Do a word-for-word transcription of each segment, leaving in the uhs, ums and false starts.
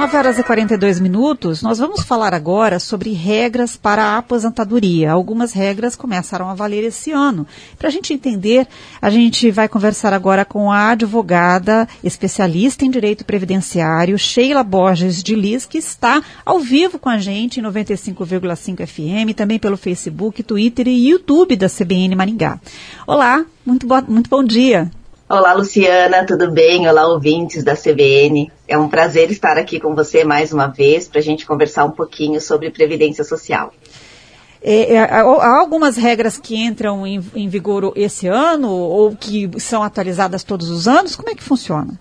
nove horas e quarenta e dois minutos, nós vamos falar agora sobre regras para a aposentadoria. Algumas regras começaram a valer esse ano. Para a gente entender, a gente vai conversar agora com a advogada especialista em direito previdenciário, Sheila Borges de Lis, que está ao vivo com a gente em noventa e cinco vírgula cinco F M, também pelo Facebook, Twitter e YouTube da C B N Maringá. Olá, muito, bo- muito bom dia. Olá, Luciana, tudo bem? Olá, ouvintes da C B N. É um prazer estar aqui com você mais uma vez para a gente conversar um pouquinho sobre Previdência Social. É, é, há algumas regras que entram em, em vigor esse ano ou que são atualizadas todos os anos? Como é que funciona?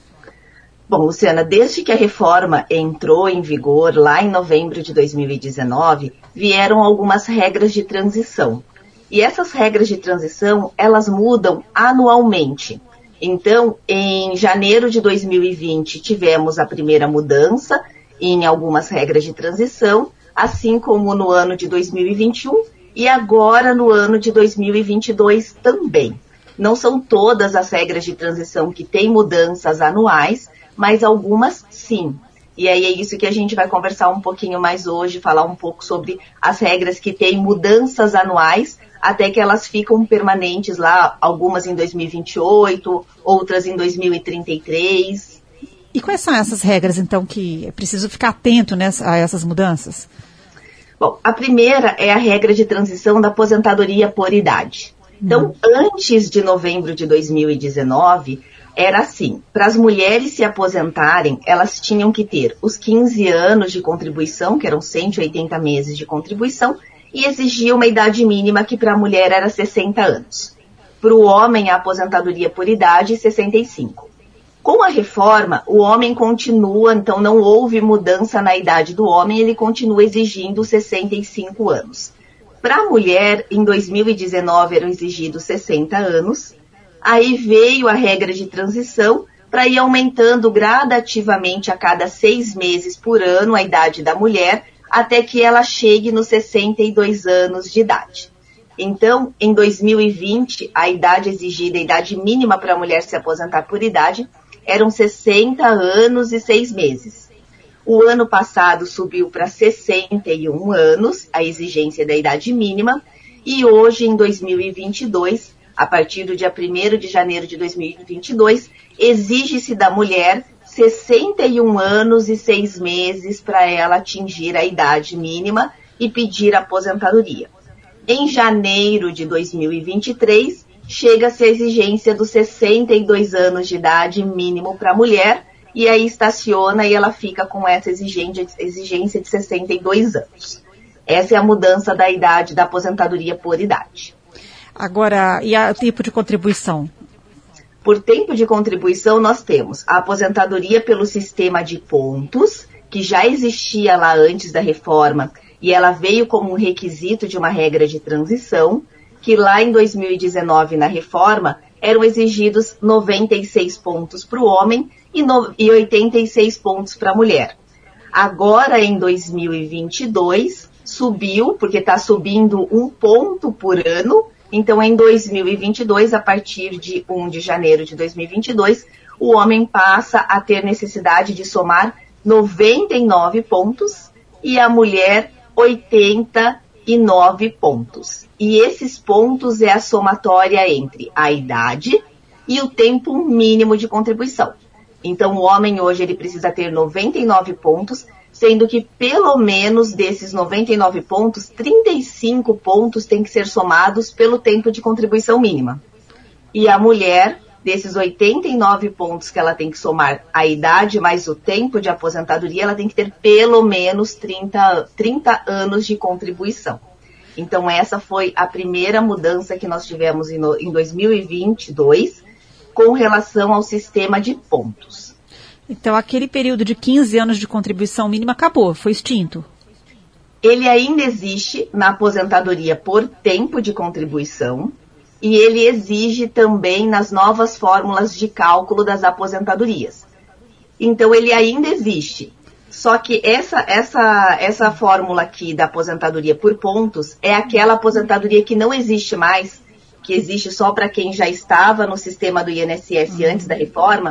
Bom, Luciana, desde que a reforma entrou em vigor lá em novembro de dois mil e dezenove, vieram algumas regras de transição. E essas regras de transição, elas mudam anualmente. Então, em janeiro de dois mil e vinte, tivemos a primeira mudança em algumas regras de transição, assim como no ano de dois mil e vinte e um e agora no ano de dois mil e vinte e dois também. Não são todas as regras de transição que têm mudanças anuais, mas algumas sim. E aí é isso que a gente vai conversar um pouquinho mais hoje, falar um pouco sobre as regras que têm mudanças anuais, até que elas ficam permanentes lá, algumas em dois mil e vinte e oito, outras em dois mil e trinta e três. E quais são essas regras, então, que é preciso ficar atento nessa, a essas mudanças? Bom, a primeira é a regra de transição da aposentadoria por idade. Então, hum. antes de novembro de dois mil e dezenove, era assim, para as mulheres se aposentarem, elas tinham que ter os quinze anos de contribuição, que eram cento e oitenta meses de contribuição, e exigia uma idade mínima que para a mulher era sessenta anos. Para o homem, a aposentadoria por idade, sessenta e cinco. Com a reforma, o homem continua, então não houve mudança na idade do homem, ele continua exigindo sessenta e cinco anos. Para a mulher, em dois mil e dezenove eram exigidos sessenta anos, aí veio a regra de transição para ir aumentando gradativamente a cada seis meses por ano a idade da mulher, até que ela chegue nos sessenta e dois anos de idade. Então, em dois mil e vinte, a idade exigida, a idade mínima para a mulher se aposentar por idade, eram sessenta anos e seis meses. O ano passado subiu para sessenta e um anos, a exigência da idade mínima, e hoje, em dois mil e vinte e dois, a partir do dia primeiro de janeiro de dois mil e vinte e dois, exige-se da mulher sessenta e um anos e seis meses para ela atingir a idade mínima e pedir aposentadoria. Em janeiro de dois mil e vinte e três, chega-se a exigência dos sessenta e dois anos de idade mínimo para a mulher, e aí estaciona e ela fica com essa exigência de sessenta e dois anos. Essa é a mudança da idade da aposentadoria por idade. Agora, e o tipo de contribuição? Por tempo de contribuição, nós temos a aposentadoria pelo sistema de pontos, que já existia lá antes da reforma, e ela veio como um requisito de uma regra de transição, que lá em dois mil e dezenove, na reforma, eram exigidos noventa e seis pontos para o homem e, no, e oitenta e seis pontos para a mulher. Agora, em dois mil e vinte e dois, subiu, porque está subindo um ponto por ano. Então, em dois mil e vinte e dois, a partir de primeiro de janeiro de dois mil e vinte e dois, o homem passa a ter necessidade de somar noventa e nove pontos e a mulher oitenta e nove pontos. E esses pontos é a somatória entre a idade e o tempo mínimo de contribuição. Então, o homem hoje ele precisa ter noventa e nove pontos, sendo que pelo menos desses noventa e nove pontos, trinta e cinco pontos têm que ser somados pelo tempo de contribuição mínima. E a mulher, desses oitenta e nove pontos que ela tem que somar a idade mais o tempo de aposentadoria, ela tem que ter pelo menos trinta, trinta anos de contribuição. Então essa foi a primeira mudança que nós tivemos em, em dois mil e vinte e dois com relação ao sistema de pontos. Então, aquele período de quinze anos de contribuição mínima acabou, foi extinto? Ele ainda existe na aposentadoria por tempo de contribuição e ele exige também nas novas fórmulas de cálculo das aposentadorias. Então, ele ainda existe. Só que essa, essa, essa fórmula aqui da aposentadoria por pontos é aquela aposentadoria que não existe mais, que existe só para quem já estava no sistema do I N S S uhum. antes da reforma,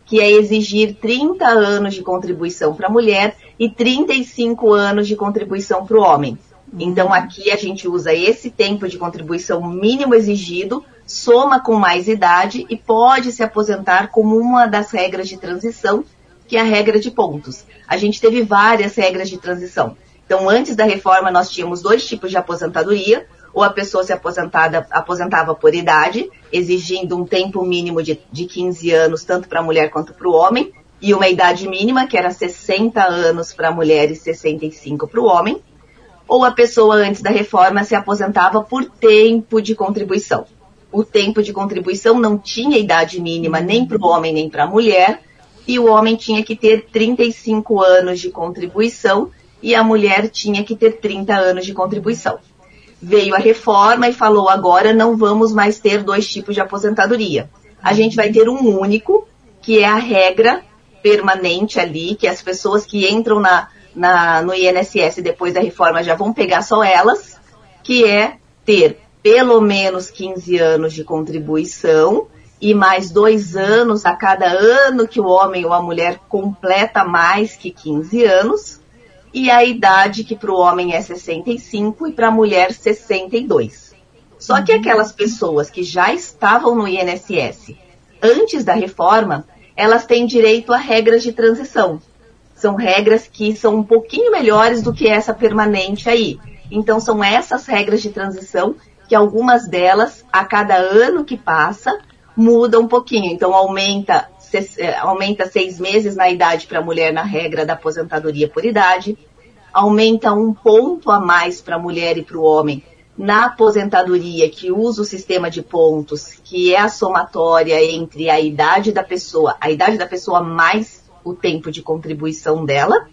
que é exigir trinta anos de contribuição para a mulher e trinta e cinco anos de contribuição para o homem. Então, aqui a gente usa esse tempo de contribuição mínimo exigido, soma com mais idade e pode se aposentar como uma das regras de transição, que é a regra de pontos. A gente teve várias regras de transição. Então, antes da reforma, nós tínhamos dois tipos de aposentadoria. Ou a pessoa se aposentada, aposentava por idade, exigindo um tempo mínimo de, de quinze anos, tanto para a mulher quanto para o homem, e uma idade mínima, que era sessenta anos para a mulher e sessenta e cinco para o homem. Ou a pessoa, antes da reforma, se aposentava por tempo de contribuição. O tempo de contribuição não tinha idade mínima nem para o homem nem para a mulher, e o homem tinha que ter trinta e cinco anos de contribuição e a mulher tinha que ter trinta anos de contribuição. Veio a reforma e falou, agora não vamos mais ter dois tipos de aposentadoria. A gente vai ter um único, que é a regra permanente ali, que as pessoas que entram na, na, no I N S S depois da reforma já vão pegar só elas, que é ter pelo menos quinze anos de contribuição e mais dois anos a cada ano que o homem ou a mulher completa mais que quinze anos, e a idade que para o homem é sessenta e cinco e para a mulher sessenta e dois. Só que aquelas pessoas que já estavam no I N S S antes da reforma, elas têm direito a regras de transição. São regras que são um pouquinho melhores do que essa permanente aí. Então são essas regras de transição que algumas delas, a cada ano que passa, mudam um pouquinho. Então aumenta aumenta seis meses na idade para a mulher na regra da aposentadoria por idade, aumenta um ponto a mais para a mulher e para o homem na aposentadoria que usa o sistema de pontos, que é a somatória entre a idade da pessoa, a idade da pessoa mais o tempo de contribuição dela,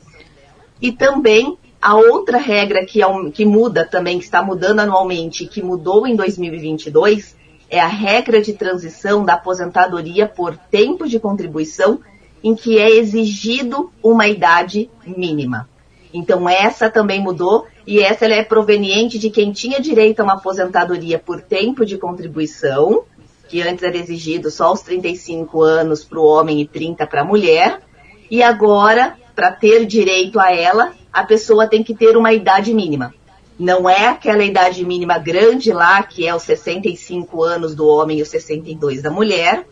e também a outra regra que, que muda também, que está mudando anualmente, que mudou em dois mil e vinte e dois, é a regra de transição da aposentadoria por tempo de contribuição, em que é exigido uma idade mínima. Então essa também mudou, e essa ela é proveniente de quem tinha direito a uma aposentadoria por tempo de contribuição, que antes era exigido só os trinta e cinco anos para o homem e trinta para a mulher, e agora, para ter direito a ela, a pessoa tem que ter uma idade mínima. Não é aquela idade mínima grande lá, que é os sessenta e cinco anos do homem e os sessenta e dois da mulher,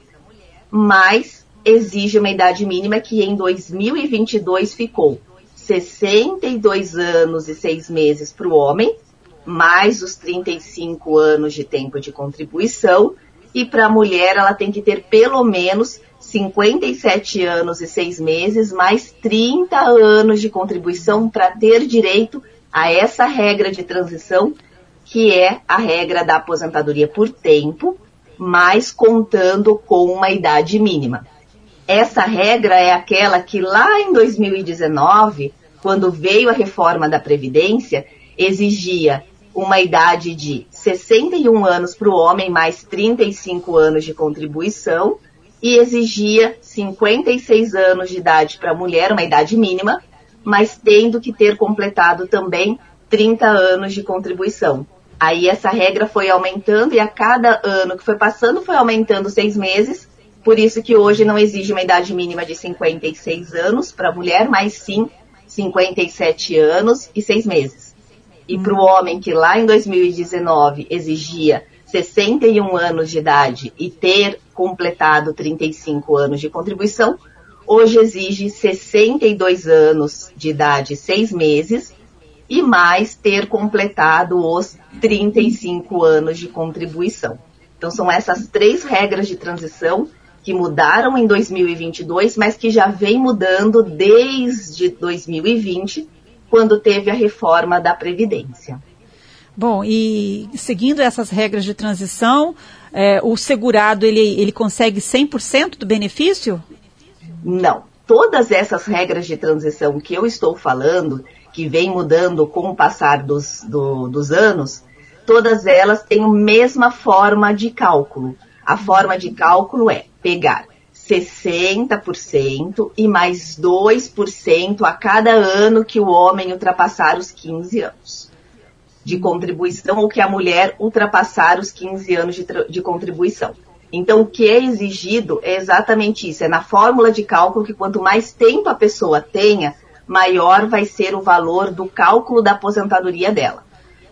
mas exige uma idade mínima que em dois mil e vinte e dois ficou sessenta e dois anos e seis meses para o homem, mais os trinta e cinco anos de tempo de contribuição, e para a mulher ela tem que ter pelo menos cinquenta e sete anos e seis meses, mais trinta anos de contribuição para ter direito a essa regra de transição, que é a regra da aposentadoria por tempo, mas contando com uma idade mínima. Essa regra é aquela que lá em dois mil e dezenove, quando veio a reforma da Previdência, exigia uma idade de sessenta e um anos para o homem, mais trinta e cinco anos de contribuição, e exigia cinquenta e seis anos de idade para a mulher, uma idade mínima, mas tendo que ter completado também trinta anos de contribuição. Aí essa regra foi aumentando e a cada ano que foi passando foi aumentando seis meses, por isso que hoje não exige uma idade mínima de cinquenta e seis anos para a mulher, mas sim cinquenta e sete anos e seis meses. E para o homem que lá em dois mil e dezenove exigia sessenta e um anos de idade e ter completado trinta e cinco anos de contribuição, hoje exige sessenta e dois anos de idade e seis meses e mais ter completado os trinta e cinco anos de contribuição. Então são essas três regras de transição que mudaram em dois mil e vinte e dois, mas que já vem mudando desde dois mil e vinte, quando teve a reforma da Previdência. Bom, e seguindo essas regras de transição, é, o segurado ele, ele consegue cem por cento do benefício? Não. Todas essas regras de transição que eu estou falando, que vem mudando com o passar dos, do, dos anos, todas elas têm a mesma forma de cálculo. A forma de cálculo é pegar sessenta por cento e mais dois por cento a cada ano que o homem ultrapassar os quinze anos de contribuição ou que a mulher ultrapassar os quinze anos de, de contribuição. Então, o que é exigido é exatamente isso, é na fórmula de cálculo que quanto mais tempo a pessoa tenha, maior vai ser o valor do cálculo da aposentadoria dela.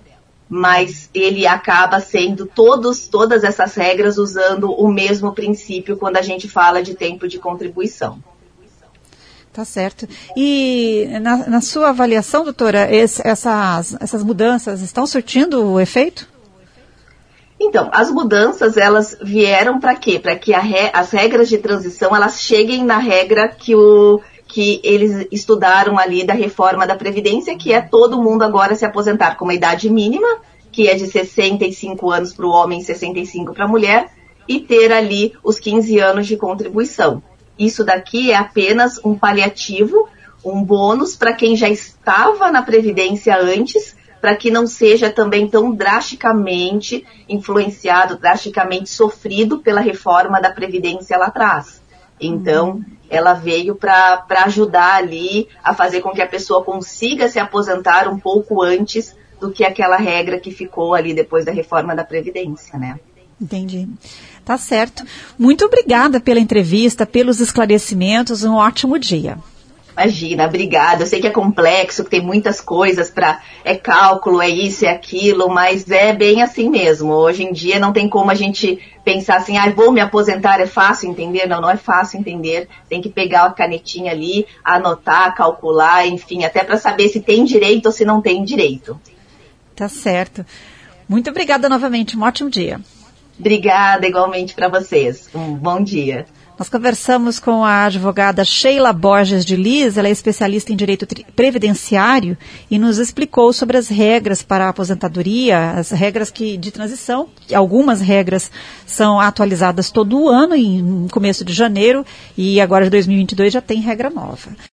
Mas ele acaba sendo todos, todas essas regras usando o mesmo princípio quando a gente fala de tempo de contribuição. Tá certo. E na, na sua avaliação, doutora, esse, essas, essas mudanças estão surtindo o efeito? Então, as mudanças, elas vieram para quê? Para que a re, as regras de transição, elas cheguem na regra que, o, que eles estudaram ali da reforma da Previdência, que é todo mundo agora se aposentar com uma idade mínima, que é de sessenta e cinco anos para o homem e sessenta e cinco para a mulher, e ter ali os quinze anos de contribuição. Isso daqui é apenas um paliativo, um bônus para quem já estava na Previdência antes, para que não seja também tão drasticamente influenciado, drasticamente sofrido pela reforma da Previdência lá atrás. Então, uhum. ela veio para ajudar ali a fazer com que a pessoa consiga se aposentar um pouco antes do que aquela regra que ficou ali depois da reforma da Previdência, né? Entendi. Tá certo. Muito obrigada pela entrevista, pelos esclarecimentos. Um ótimo dia. Imagina, obrigada. Eu sei que é complexo, que tem muitas coisas para... É cálculo, é isso, é aquilo, mas é bem assim mesmo. Hoje em dia não tem como a gente pensar assim, ah, vou me aposentar, é fácil entender? Não, não é fácil entender. Tem que pegar a canetinha ali, anotar, calcular, enfim, até para saber se tem direito ou se não tem direito. Tá certo. Muito obrigada novamente. Um ótimo dia. Obrigada, igualmente para vocês. Um bom dia. Nós conversamos com a advogada Sheila Borges de Lis, ela é especialista em direito previdenciário e nos explicou sobre as regras para a aposentadoria, as regras que, de transição. Algumas regras são atualizadas todo ano, em, no começo de janeiro, e agora de dois mil e vinte e dois já tem regra nova.